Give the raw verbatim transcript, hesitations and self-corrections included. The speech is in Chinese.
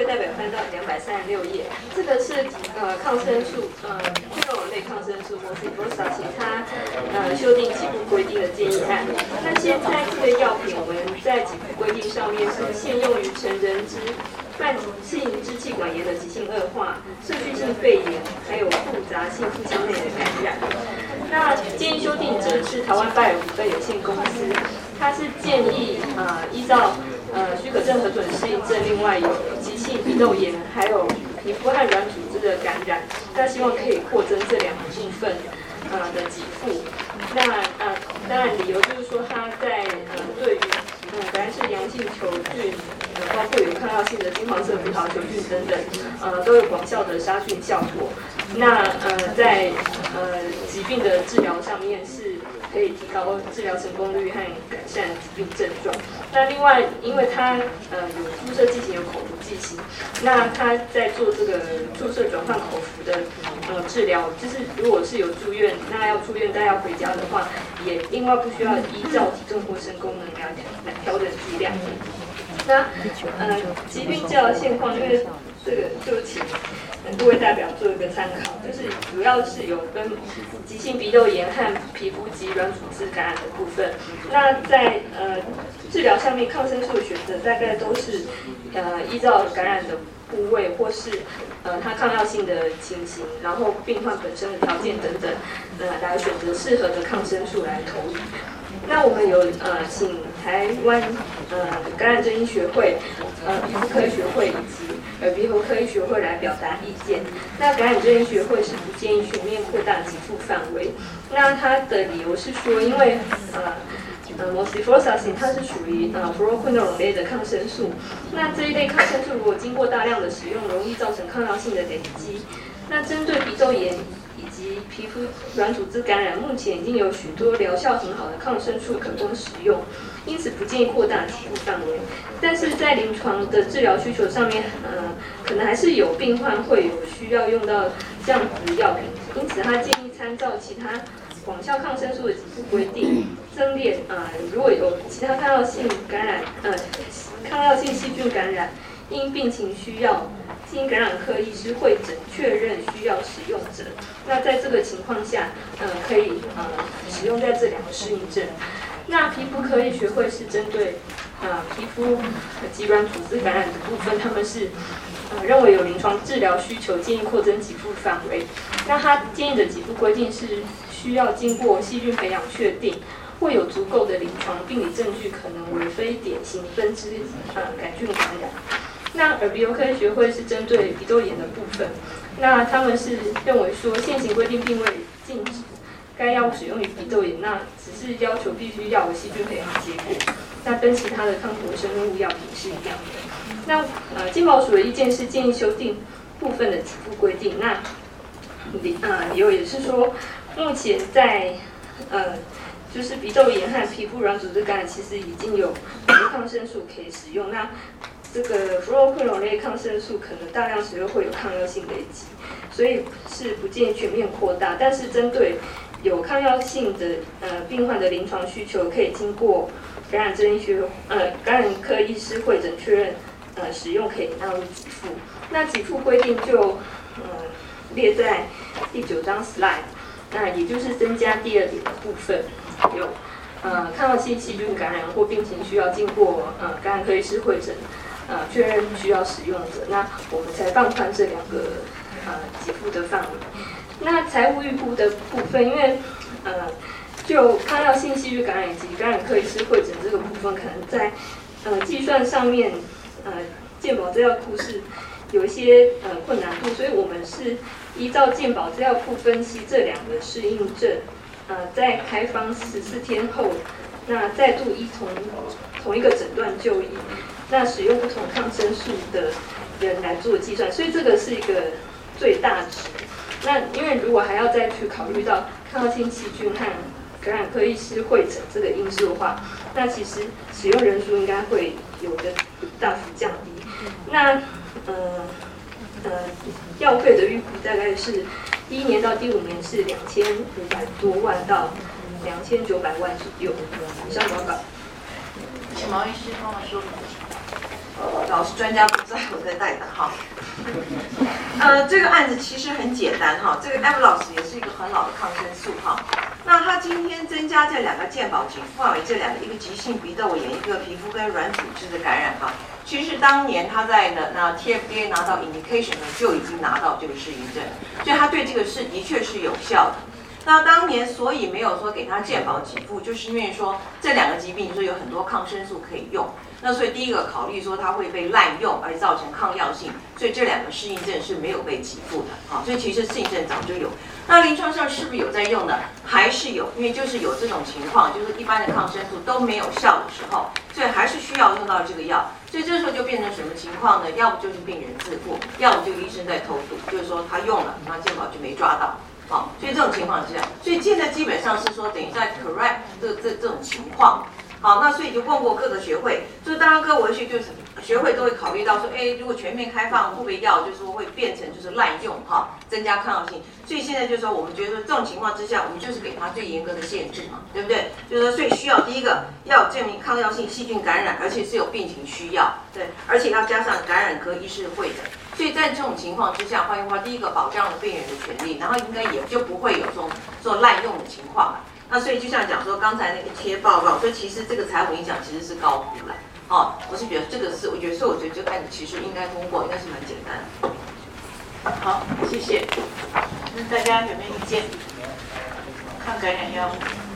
代表翻到两百三十六页，这个是呃抗生素，呃溃疡类抗生素 Mosifloxacin 它呃修订给付规定的建议案。那现在这个药品我们在给付规定上面是限用于成人之慢性支气管炎的急性恶化、社区性肺炎，还有复杂性腹腔内的感染。那建议修订者是台湾拜耳股份有限公司，它是建议呃依照呃许可证核准适应症，另外有急性鼻窦炎，还有皮肤和软组织的感染，那希望可以扩增这两个部分呃的给付。那呃当然理由就是说它在呃对于呃感染性阳性球菌，呃包括有抗药性的金黄色葡萄球菌等等，呃都有广效的杀菌效果。那呃在呃疾病的治疗上面是可以提高治疗成功率和改善疾病症状。那另外，因为它呃有注射剂型，有口服剂型，那它在做这个注射转换口服的呃治疗，就是如果是有住院，那要住院但要回家的话，也另外不需要依照体重或肾功能来来调整剂量。那呃疾病治疗现况，因为这个就请各位代表做一个参考，就是主要是有跟急性鼻窦炎和皮肤及软组织感染的部分。那在呃治疗上面，抗生素的选择大概都是呃依照感染的部位或是呃它抗药性的情形，然后病患本身的条件等等，呃来选择适合的抗生素来投予。那我们有呃请台湾呃感染症医学会、呃皮肤科医学会以及耳鼻喉科医学会来表达意见。那感染症医学会是不建议全面扩大给付范围。那它的理由是说，因为呃呃 Mosifloxacin 它是属于呃 fluoroquinolone 类的抗生素。那这一类抗生素如果经过大量的使用，容易造成抗药性的累积。那针对鼻窦炎以及皮肤软组织感染，目前已经有许多疗效很好的抗生素可供使用，因此不建议扩大给付范围。但是在临床的治疗需求上面，呃，可能还是有病患会有需要用到这样子的药品，因此他建议参照其他广效抗生素的给付规定，增列呃，如果有其他抗药性感染，呃，抗药性细菌感染，因病情需要，经感染科医师会诊确认需要使用者，那在这个情况下，呃，可以呃使用在这两个适应症。那皮肤科医学会是针对呃皮肤及软组织感染的部分，他们是呃认为有临床治疗需求，建议扩增给付范围。那他建议的给付规定是需要经过细菌培养确定，或有足够的临床病理证据，可能为非典型分支呃杆菌感染。那耳鼻喉科医学会是针对鼻窦炎的部分，那他们是认为说现行规定并未禁止该药物使用于鼻窦炎，那只是要求必须要有细菌培养结果，那跟其他的抗活生物药品是一样的。那呃，健保署的意见是建议修订部分的给付规定，那理呃理由也是说，目前在呃就是鼻窦炎和皮肤软组织感染，其实已经有抗生素可以使用，那这个 fluoroquinolone 类抗生素可能大量使用会有抗药性累积，所以是不建议全面扩大。但是针对有抗药性的呃病患的临床需求，可以经过感染症医学呃感染科医师会诊确认呃使用可以纳入给付。那给付规定就呃列在第九章 slide， 那也就是增加第二点的部分有。呃，抗药性细菌感染或病情需要经过呃感染科医师会诊，呃确认需要使用者，那我们才放宽这两个呃给付的范围。那财务预估的部分，因为呃就抗药性细菌感染以及感染科医师会诊这个部分，可能在呃计算上面，呃健保资料库是有一些呃困难度，所以我们是依照健保资料库分析这两个适应症。呃，在开方十四天后，那再度依同同一个诊断就医，那使用不同抗生素的人来做计算，所以这个是一个最大值。那因为如果还要再去考虑到抗药性细菌和感染科医师会诊这个因素的话，那其实使用人数应该会有的大幅降低。那呃呃，药费的预估大概是。第一年到第五年是两千五百多万到两千九百万左右。以上报告。 请毛医师帮我说明。 老师专家不在，我在带的哈。呃，这个案子其实很简单哈，这个 Avelox 也是一个很老的抗生素哈。那它今天增加这两个健保给付范围，这两个一个急性鼻窦炎，一个皮肤跟软组织的感染哈。其实当年他在呢那 T F D A 拿到 indication 呢就已经拿到这个适应症，所以他对这个是的确是有效的。那当年所以没有说给他健保给付，就是因为说这两个疾病说有很多抗生素可以用，那所以第一个考虑说它会被滥用而造成抗药性，所以这两个适应症是没有被给付的啊。所以其实适应症早就有，那临床上是不是有在用的？还是有，因为就是有这种情况，就是一般的抗生素都没有效的时候，所以还是需要用到这个药。所以这时候就变成什么情况呢？要不就是病人自付，要不这个医生在偷渡，就是说他用了，那健保就没抓到。好，所以这种情况是这样，所以现在基本上是说等于在 correct 这这这种情况。好，那所以就问过各个学会，就是当然各文学就是学会都会考虑到说，哎，如果全面开放，会不会药就是说会变成就是滥用哈，增加抗药性？所以现在就是说，我们觉得这种情况之下，我们就是给它最严格的限制嘛，对不对？就是说，所以需要第一个要证明抗药性细菌感染，而且是有病情需要，对，而且要加上感染科医师会诊。所以在这种情况之下，换句话，第一个保障了病人的权利，然后应该也就不会有这种做滥用的情况了。那所以就像讲说刚才那个贴报告，所以其实这个财务影响其实是高估了。哦，我是觉得这个是，我觉得所以我觉得这个案子其实应该通过，应该是蛮简单的。好，谢谢。那大家有没有意见？抗感染药物。